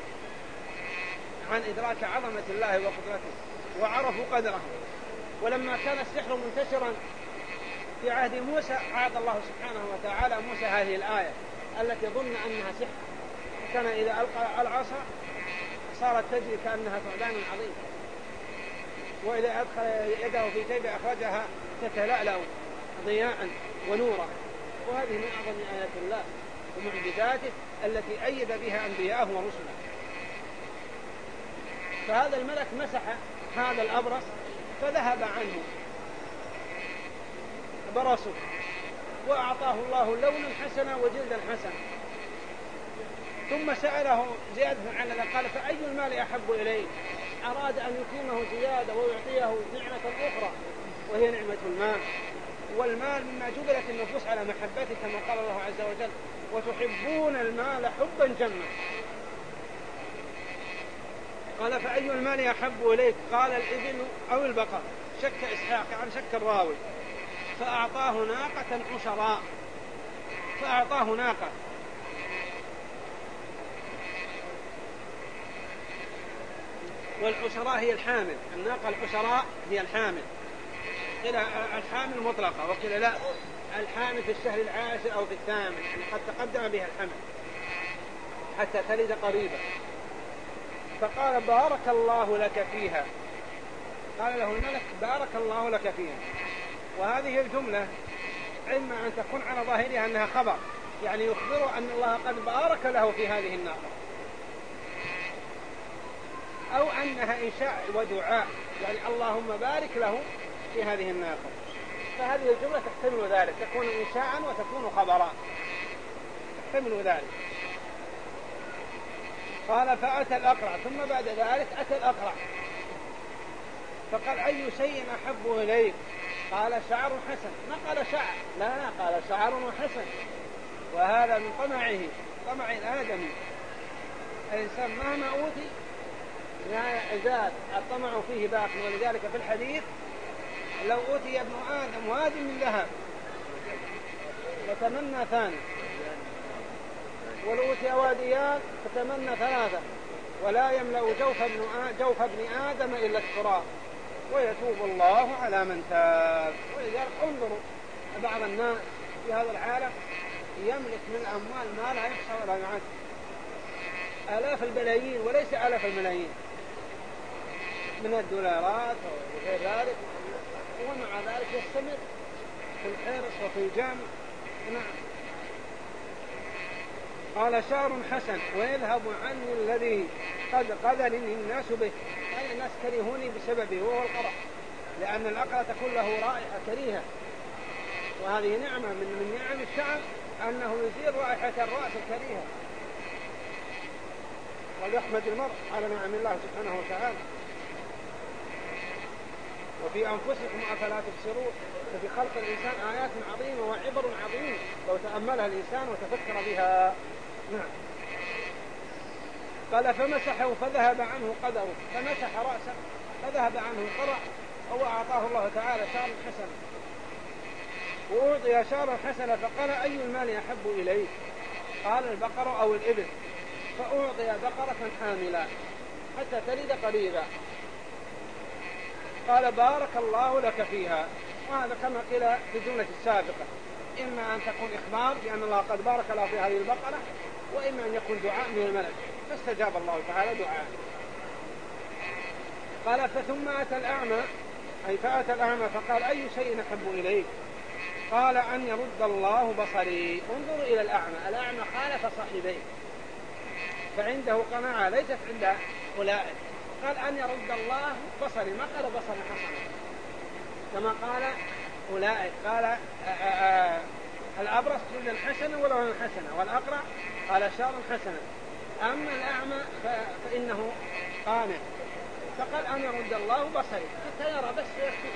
عن إدراك عظمة الله وقدرته وعرفوا قدره. ولما كان السحر منتشرا في عهد موسى أعطى الله سبحانه وتعالى موسى هذه الآية التي ظن أنها سحر، كان إذا ألقى العصا صارت تجري كأنها ثعبان عظيم، وإذا أدخل يده في جيبه أخرجها تتلألأ ضياء ونورا. وهذه من أعظم آيات الله ومعجزاته التي أيد بها أنبياءه ورسله. فهذا الملك مسح هذا الأبرص فذهب عنه برصه، وأعطاه الله لونا حسنا وجلدا حسنا. ثم سأله زيادة عن ذلك قال فأي المال أحب إليه؟ أراد أن يكرمه زيادة ويعطيه نعمة أخرى وهي نعمة المال، والمال مما جبلت النفوس على محبته كما قال الله عز وجل وتحبون المال حبا جما. قال فأي المال أحب إليك؟ قال الإبل أو البقر، شك إسحاق عن شك الراوي، فأعطاه ناقة عشراء، فأعطاه ناقة. والعشراء هي الحامل، الناقة العشراء هي الحامل، قيل الحامل مطلقة وقيل لا الحامل في الشهر العاشر أو في الثامن، قد تقدم بها الحمل حتى تلد قريبا. فقال بارك الله لك فيها، قال له الملك بارك الله لك فيها. وهذه الجملة إما أن تكون على ظاهرها أنها خبر، يعني يخبر أن الله قد بارك له في هذه الناقة، أو أنها إنشاء ودعاء، يعني اللهم بارك له في هذه الناقة. فهذه الجملة تحتمل ذلك، تكون إنشاء وتكون خبرا، تحتمل ذلك. قال فأتى الأقرع، ثم بعد ذلك أتى الأقرع فقال أي شيء أحب إليك؟ قال شعر حسن. ما قال شعر، لا لا قال شعر حسن، وهذا من طمعه، طمع الآدمي. الإنسان مهما أوتي لا يزال الطمع فيه باق، ولذلك في الحديث لو أوتي ابن آدم واد من ذهب فتمنى ثاني، ولو أوتي واديان فتمنى ثلاثة، ولا يملأ جوف ابن, جوف ابن آدم إلا التراب ويتوب الله على من تاب. ولذلك انظروا بعض الناس في هذا العالم يملك من الأموال ما لا يحصى ولا يعد، آلاف البلايين وليس آلاف الملايين من الدولارات وغير ذلك، ومع ذلك يستمر في الحرص وفي الجامع. نعم. قال شعر حسن ويذهب عني الذي قد قذلني الناس به، أي الناس كرهوني بسببه وهو القرع، لأن الأقرع تكون له رائحة كريهة، وهذه نعمة من من نعم الشعر أنه يزيل رائحة الرأس الكريهة. وليحمد المرء على نعم الله سبحانه وتعالى. وفي أنفسكم أفلا تبصرون، ففي خلق الإنسان آيات عظيمة وعبر عظيمة لو تأملها الإنسان وتفكر بها. نعم. قال فمسحه فذهب عنه قدره، فمسح رأسه فذهب عنه قرع، أو أعطاه الله تعالى شعر حسن، وأعطي شعر حسن. فقال أي المال أحب إليه؟ قال البقر أو الإبل، فأعطي بقرة حاملة حتى تلد قريبا. قال بارك الله لك فيها. وهذا كما قيل في الجملة السابقة، إما أن تكون إخبار بأن الله قد بارك له في هذه البقرة، وإما أن يكون دعاء من الملك، فاستجاب الله تعالى دعاء. قال فثم أتى الأعمى، أي فأتى الأعمى فقال أي شيء أحب إليك؟ قال أن يرد الله بصري. انظروا إلى الأعمى، الأعمى خالف صاحبيه، فعنده قناعة ليست عند أولئك. قال أن يرد الله بصري، ما قال بصرا حسنا كما قال أولئك. قال آآ آآ الأبرص رجلا حسنا ولو حسنا، والأقرع قال شارا حسنا. أما الأعمى فإنه قانع، فقال أن يرد الله بصري حتى يرى بس يكفي.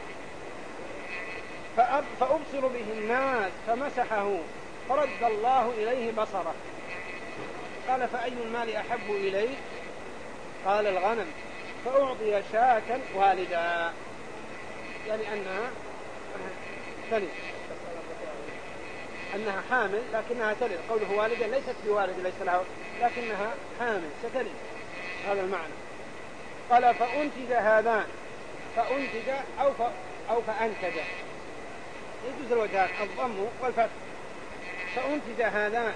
فأبصر به الناس فمسحه فرد الله إليه بصره. قال فأي المال أحب إليه؟ قال الغنم. فأعطي شاة والدا، يعني أنها تلد، أنها حامل لكنها تلد. قوله والدا ليست بوالد ليس لها، لكنها حامل ستلد، هذا المعنى. قال فأنتج هذان، فأنتج أو, ف... أو فأنتج، يجوز الوجهان الضم والفتح. فأنتج هذان،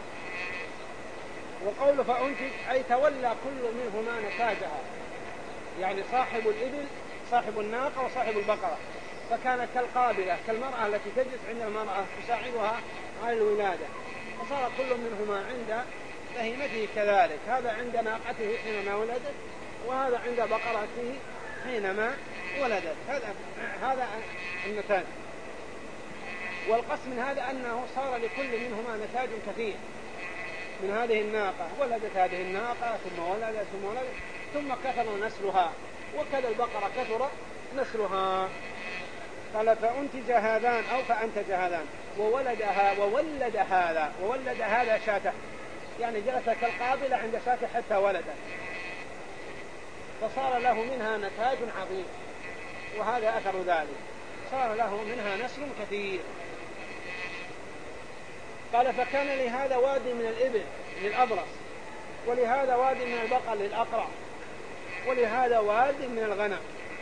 وقول فأنتج أي تولى كل منهما نتاجها، يعني صاحب الإبل صاحب الناقة وصاحب البقرة، فكانت كالقابلة كالمرأة التي تجلس عند المرأة تساعدها على الولادة، فصار كل منهما عند بهيمته كذلك، هذا عند ناقته حينما ولدت، وهذا عند بقرته حينما ولدت. هذا هذا النتاج. والقسم من هذا أنه صار لكل منهما نتاج كثير من هذه الناقة، ولدت هذه الناقة ثم ولدت ثم ولدت ثم كثر نسلها، وكذا البقرة كثر نسلها. قال فأنتج هذان أو فأنتج هذان وولدها وولد هذا، وولد هذا شاته، يعني جلس كالقابلة عند شاته حتى ولدت، فصار له منها نتاج عظيم، وهذا أثر ذلك، صار له منها نسل كثير. قال فكان لهذا وادي من الإبل للأبرص، ولهذا وادي من البقر للأقرع، ولهذا وادي من الغنم.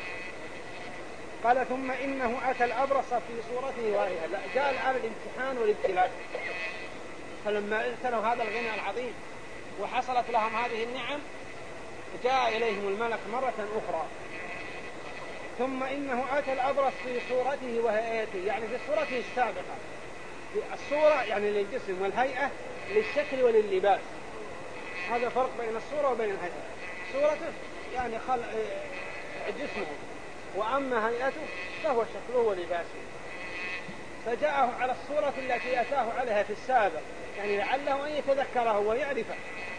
قال ثم إنه أتى الأبرص في صورته وهي لا جاء الآن الامتحان والابتلاء، فلما ابتلوا هذا الغنى العظيم وحصلت لهم هذه النعم جاء إليهم الملك مرة أخرى. ثم إنه أتى الأبرص في صورته وهيئته، يعني في صورته السابقة، الصورة يعني للجسم والهيئة للشكل ولللباس، هذا فرق بين الصورة وبين الهيئة. صورته يعني خلق جسمه، وأما هيئته فهو شكله ولباسه. فجاءه على الصورة التي أتاه عليها في السابق، يعني لعله أن يتذكره ويعرفه.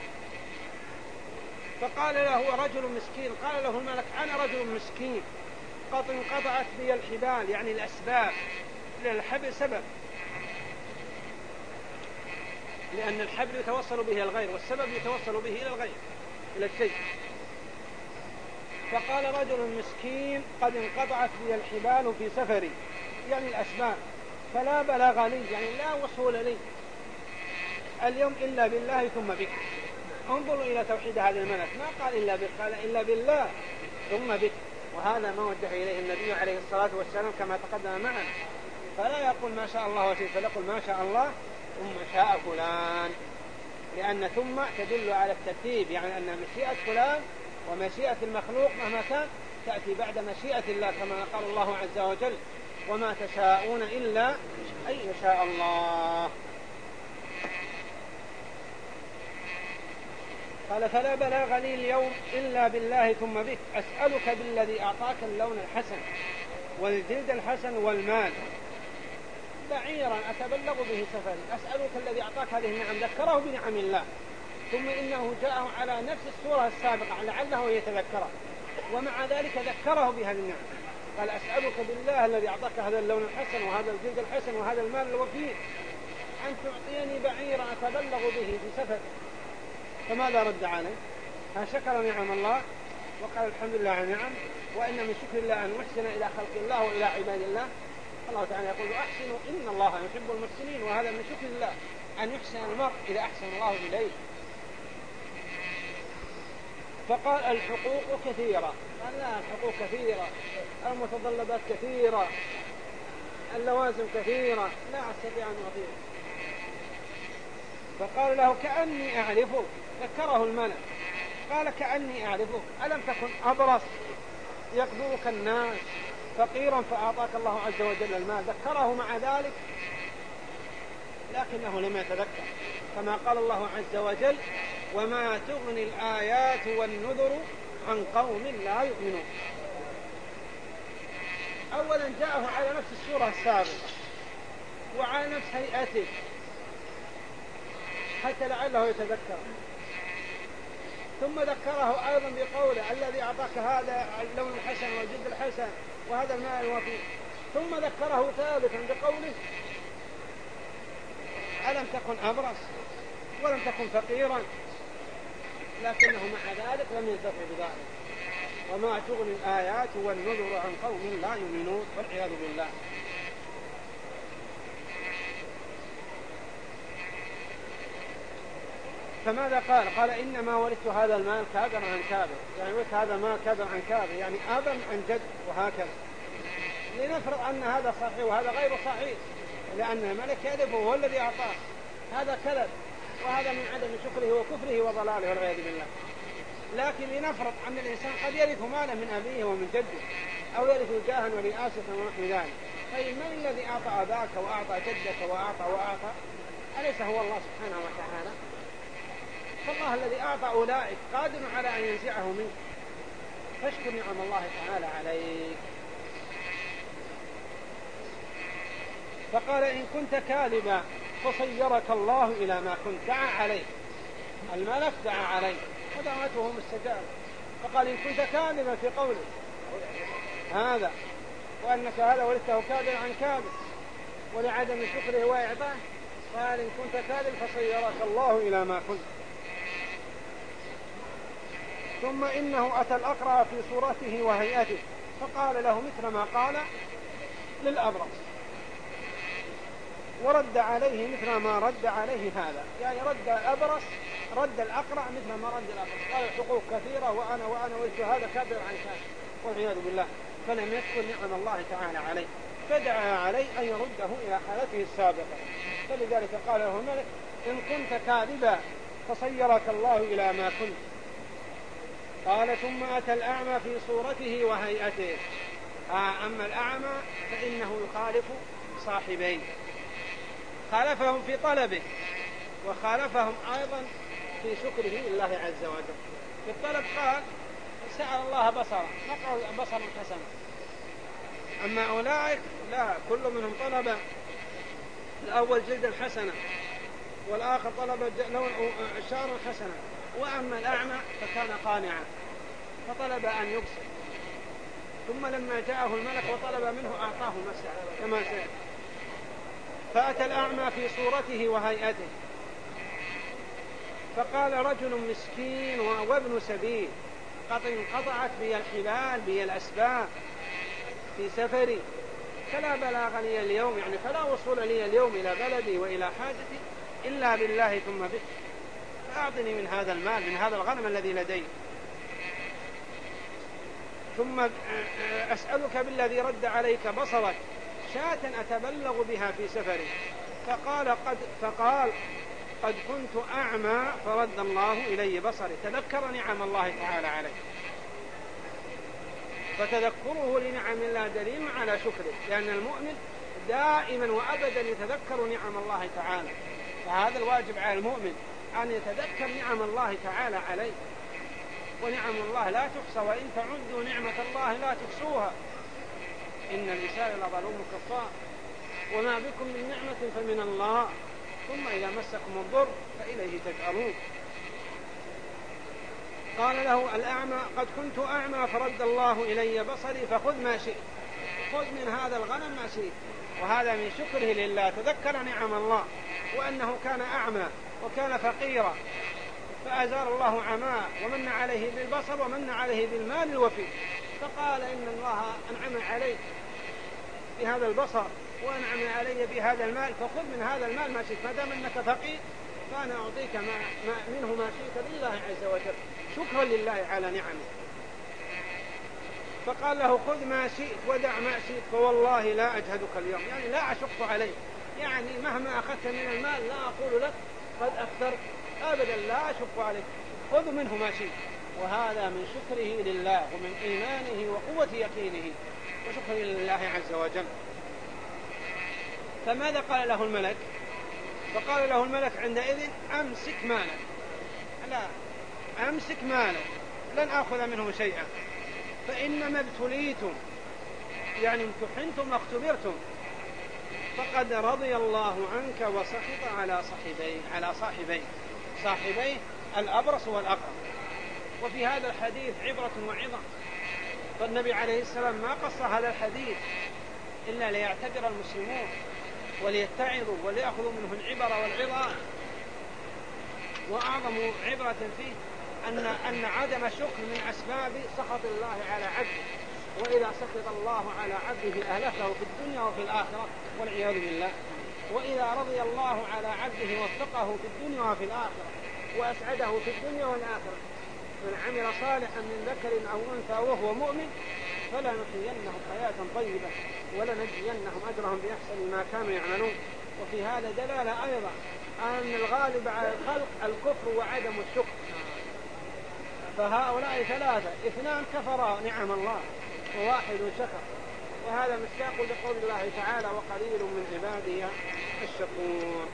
فقال له رجل مسكين، قال له الملك أنا رجل مسكين قد انقطعت بي الحبال، يعني الأسباب، للحبل سبب، لأن الحبل يتوصل به الغير، والسبب يتوصل به إلى الغير إلى الشيء. فقال رجل مسكين قد انقطعت بي الحبال في سفري، يعني الأسباب، فلا بلغ لي، يعني لا وصول لي اليوم إلا بالله ثم بك. انظروا إلى توحيد هذا الملك، ما قال إلا بك، قال إلا بالله ثم بك، وهذا ما وجه إليه النبي عليه الصلاة والسلام كما تقدم معنا. فلا يقول ما شاء الله وشيء، فليقل ما شاء الله ثم شاء فلان، لأن ثم تدل على الترتيب، يعني أن مشيئة فلان ومشيئة المخلوق مهما كان تأتي بعد مشيئة الله، كما قال الله عز وجل وما تشاءون إلا أن يشاء الله. قال فلا بلاغ لي اليوم إلا بالله ثم بك، أسألك بالذي أعطاك اللون الحسن والجلد الحسن والمال بعيرا أتبلغ به سفري، أسألك الذي أعطاك هذه النعم، ذكره بنعم الله، ثم إنه جاءه على نفس الصورة السابقة لعله يتذكره، ومع ذلك ذكره بهذه النعم. قال أسألك بالله الذي أعطاك هذا اللون الحسن وهذا الجلد الحسن وهذا المال الوفير أن تعطيني بعيرا أتبلغ به في سفر. فماذا رد عليه؟ شكر نعم الله وقال الحمد لله على النعم، وإن من شكر الله أن نحسن إلى خلق الله وإلى عباد الله. الله تعالى يقول أحسنوا إن الله يحب المحسنين، وهذا من شكر الله أن يحسن المرء إذا أحسن الله إليه. فقال الحقوق كثيرة. قال لا، الحقوق كثيرة، المتطلبات كثيرة، اللوازم كثيرة، لا أستطيع أن أعطيه. فقال له كأني أعرفه. ذكره الملك، قال كأني أعرفه، ألم تكن أبرص يقدرك الناس فقيرا فأعطاك الله عز وجل المال. ذكره مع ذلك لكنه لم يتذكر، كما قال الله عز وجل وما تغني الآيات والنذر عن قوم لا يؤمنون. أولا جاءه على نفس السورة السابقة وعلى نفس هيئته حتى لعله يتذكر، ثم ذكره أيضا بقوله الذي أعطاك هذا اللون الحسن والجلد الحسن وهذا الماء الوفي، ثم ذكره ثالثا بقوله ألم تكن أبرص ولم تكن فقيرا، لكنه مع ذلك لم ينتفع بذلك. وما تغني الآيات والنذر عن قوم لا يؤمنون، والعياذ بالله. فماذا قال؟ قال إنما ورثت هذا المال كابر عن كابر، يعني ورثت هذا المال كابر عن كابر، يعني أبا عن جد، وهكذا. لنفرض أن هذا صحيح وهذا غير صحيح، لأن الملك يعرفه هو الذي أعطاه، هذا كذب، وهذا من عدم شكره وكفره وضلاله والعياذ بالله. لكن لنفرض أن الإنسان قد يرث مالا من أبيه ومن جده، أو يرث جاها ورئاسة ونحو ذلك. طيب من الذي أعطى أباك وأعطى جدك وأعطى وأعطى؟ أليس هو الله سبحانه وتعالى؟ فالله الذي أعطى أولئك قادر على أن ينزعه منك، فاشكر نعم الله تعالى عليك. فقال إن كنت كاذبا فصيرك الله إلى ما كنت. دعا عليه الملك، دعا عليه ودعوته مستجابة. فقال إن كنت كاذبا في قوله هذا وأنك هذا ورثته كاذب عن كاذب ولعدم شكره وإعطاه، قال إن كنت كاذب فصيرك الله إلى ما كنت. ثم إنه أتى الأقرع في صورته وهيئته فقال له مثل ما قال للأبرص، ورد عليه مثل ما رد عليه هذا، يعني رد الأبرص رد الأقرع مثل ما رد الأبرص. قال الحقوق كثيرة وأنا وأنا ورثت هذا كابر عن كابر، والعياذ بالله. فلم يشكر نعم الله تعالى عليه، فدعا عليه أن يرده إلى حالته السابقة. فلذلك قال له الملك إن كنت كاذبا فصيرك الله إلى ما كنت. قال ثم أتى الأعمى في صورته وهيئته. آه أما الأعمى فإنه يخالف صاحبين، خالفهم في طلبه وخالفهم أيضا في شكره لله عز وجل. في الطلب قال سأل الله بصرا، نقرأ بصرا حسنا. أما أولئك لا، كل منهم طلب الأول جلدا حسنا والآخر طلب شعرا حسنا. وأما الأعمى فكان قانعا فطلب أن يبصر، ثم لما جاءه الملك وطلب منه أعطاه مسألة كما سأل. فأتى الأعمى في صورته وهيئته فقال رجل مسكين وابن سبيل قد انقطعت بي الحبال بي الأسباب في سفري، فلا بلاغ لي اليوم، يعني فلا وصول لي اليوم إلى بلدي وإلى حاجتي إلا بالله ثم بك، فأعطني من هذا المال من هذا الغنم الذي لدي. ثم أسألك بالذي رد عليك بصرك شاة أتبلغ بها في سفري. فقال قد فقال قد كنت أعمى فرد الله إلي بصري. تذكر نعم الله تعالى عليه، فتذكره لنعم الله دليل على شكره، لأن المؤمن دائما وأبدا يتذكر نعم الله تعالى. فهذا الواجب على المؤمن أن يتذكر نعم الله تعالى عليه، ونعم الله لا تحصى، وإن تعدوا نعمة الله لا تحصوها، إن الإنسان لظلوم كفار. وما بكم من نعمة فمن الله، ثم إذا مسكم الضر فإليه تجأرون. قال له الأعمى قد كنت أعمى فرد الله إلي بصري فخذ ما شئت، خذ من هذا الغنم ما شئت. وهذا من شكره لله، تذكر نعم الله وأنه كان أعمى وكان فقيرا فأزال الله عماه ومن عليه بالبصر ومن عليه بالمال الوفي. فقال إن الله أنعم علي بهذا البصر وأنعم علي بهذا المال، فخذ من هذا المال ما شئت، ما دام أنك فقير فأنا أعطيك ما ما منه ما شئت لله عز وجل شكرا لله على نعمه. فقال له خذ ما شئت ودع ما شئت فوالله لا أجهدك اليوم، يعني لا أشق عليك، يعني مهما أخذت من المال لا أقول لك قد أكثرت أبدا، لا أشق عليك، خذ منه ما شئت. وهذا من شكره لله ومن إيمانه وقوة يقينه وشكره لله عز وجل. فماذا قال له الملك؟ فقال له الملك عندئذ أمسك مالك، لا أمسك مالك لن أخذ منه شيئا، فإنما ابتليتم يعني امتحنتم واختبرتم، فقد رضي الله عنك وسخط على صاحبيه على صاحبيه صاحبيه الأبرص والأقرع. وفي هذا الحديث عبرة وعظة، فالنبي عليه السلام ما قص هذا الحديث إلا ليعتبر المسلمون وليتعظوا وليأخذوا منه العبر والعظات. وأعظم عبرة فيه أن أن عدم الشكر من أسباب سخط الله على عبده، وإذا سخط الله على عبده أهلكه في الدنيا وفي الآخرة والعياذ بالله. وإذا رضي الله على عبده وفقه في الدنيا وفي الآخرة وأسعده في الدنيا والآخرة. من عمل صالحا من ذكر أو أنثى وهو مؤمن فلنحيينهم حياة طيبة ولنجزينهم أجرهم بأحسن ما كانوا يعملون. وفي هذا دلالة أيضا أن الغالب على الخلق الكفر وعدم الشكر، فهؤلاء ثلاثة اثنان كفرا نعم الله وواحد شكر، وهذا مصداق لقول الله تعالى وقليل من عبادي الشكور.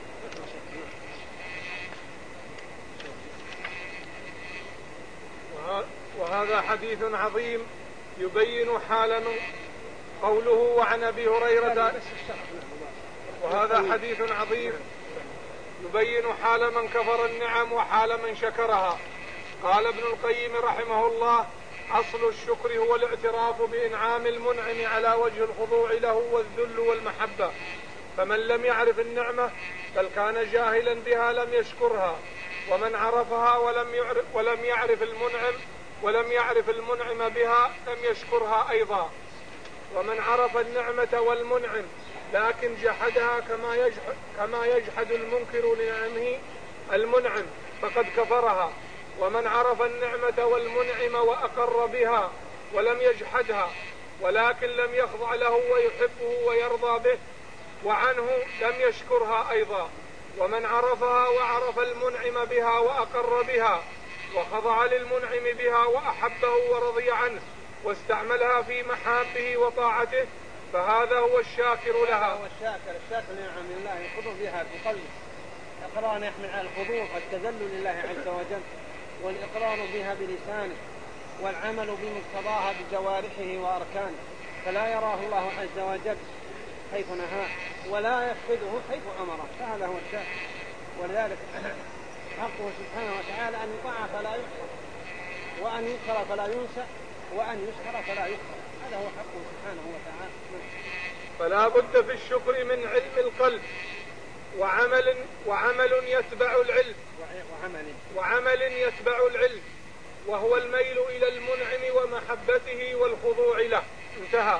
وهذا حديث عظيم يبين حال قوله وعن أبي هريرة. وهذا حديث عظيم يبين حال من كفر النعم وحال من شكرها. قال ابن القيم رحمه الله أصل الشكر هو الاعتراف بإنعام المنعم على وجه الخضوع له والذل والمحبة، فمن لم يعرف النعمة بل كان جاهلا بها لم يشكرها، ومن عرفها ولم يعرف, ولم يعرف المنعم ولم يعرف المنعم بها لم يشكرها أيضا. ومن عرف النعمة والمنعم لكن جحدها كما يجحد, كما يجحد المنكر لنعمه المنعم فقد كفرها. ومن عرف النعمة والمنعم وأقر بها ولم يجحدها ولكن لم يخضع له ويحبه ويرضى به وعنه لم يشكرها أيضا. ومن عرفها وعرف المنعم بها وأقر بها وخضع للمنعم بها وأحبه ورضي عنه واستعملها في محابه وطاعته فهذا هو الشاكر لها. هو الشاكر الشاكر لنعم الله يخضع بها بقلبه، إقرار يحمل على الخضوع والتذلل لله عز وجل، والإقرار بها بلسانه، والعمل بمقتضاها بجوارحه وأركانه، فلا يراه الله عز وجل حيث نهاه ولا يفقده حيث أمره، فهذا هو الشاكر. ولذلك حقه سبحانه وتعالى أن يطاع فلا يحصى، وأن يذكر فلا ينسى، وأن يشكر فلا يكفر، هذا هو حقه سبحانه وتعالى. فلا بد في الشكر من علم القلب وعمل وعمل يتبع العلم وعمل وعمل يتبع العلم وهو الميل إلى المنعم ومحبته والخضوع له. انتهى.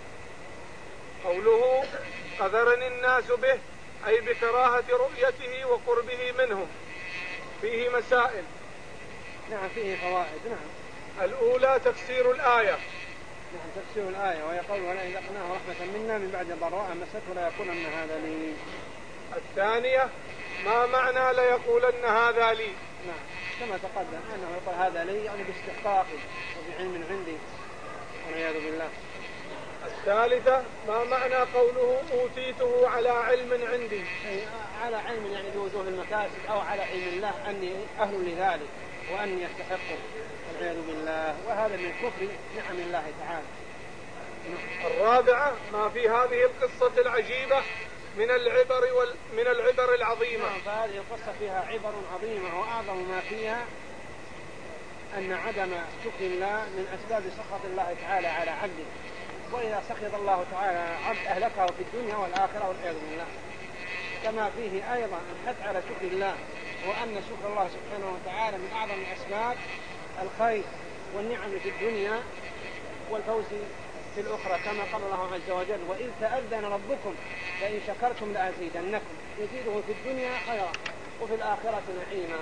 قوله قذرني الناس به أي بكراهة رؤيته وقربه منهم. فيه مسائل. نعم فيه فوائد. نعم. الأولى تفسير الآية. نعم تفسير الآية ويقول ولئن ذقناه رحمة منا من بعد ضراء مسته ليقولن هذا لي. الثانية ما معنى ليقولن هذا لي. نعم كما تقدم أنه يقول هذا لي يعني باستحقاقي وبعلم عندي والعياذ بالله. الثالثة ما معنى قوله أوتيته على علم عندي، على علم يعني بوجوه المكاسب أو على علم الله أني أهل لذلك وأني يستحقه والعياذ بالله، وهذا من كفر نعم الله تعالى. الرابعة ما في هذه القصة العجيبة من العبر وال... من العبر العظيمة. فهذه القصة فيها عبر عظيمة وأعظم ما فيها أن عدم شكر الله من أسباب سخط الله تعالى على عبده، وإذا سخط الله تعالى عبد أهلكه في الدنيا والآخرة والعياذ بالله. كما فيه أيضا الحث على شكر الله، وأن شكر الله سبحانه وتعالى من أعظم أسباب الخير والنعم في الدنيا والفوز في الأخرى، كما قال الله عز وجل وإذ تأذن ربكم لئن شكرتم لأزيدنكم، يزيده في الدنيا خيرا وفي الآخرة نعيما.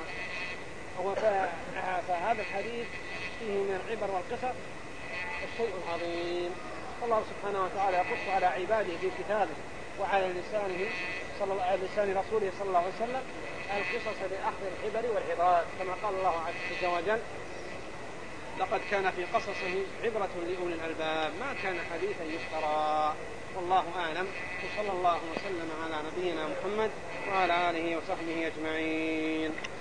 فهذا الحديث فيه من العبر والقصص الشيء العظيم. الله سبحانه وتعالى يقص على عباده في كتابه وعلى لسانه صلى الله على لسان رسوله صلى الله عليه وسلم القصص لأخذ العبر والعظات، كما قال الله عز وجل: لقد كان في قصصه عبرة لأولي الألباب ما كان حديثا يفترى. والله أعلم، وصلى الله وسلم على نبينا محمد وعلى آله وصحبه أجمعين.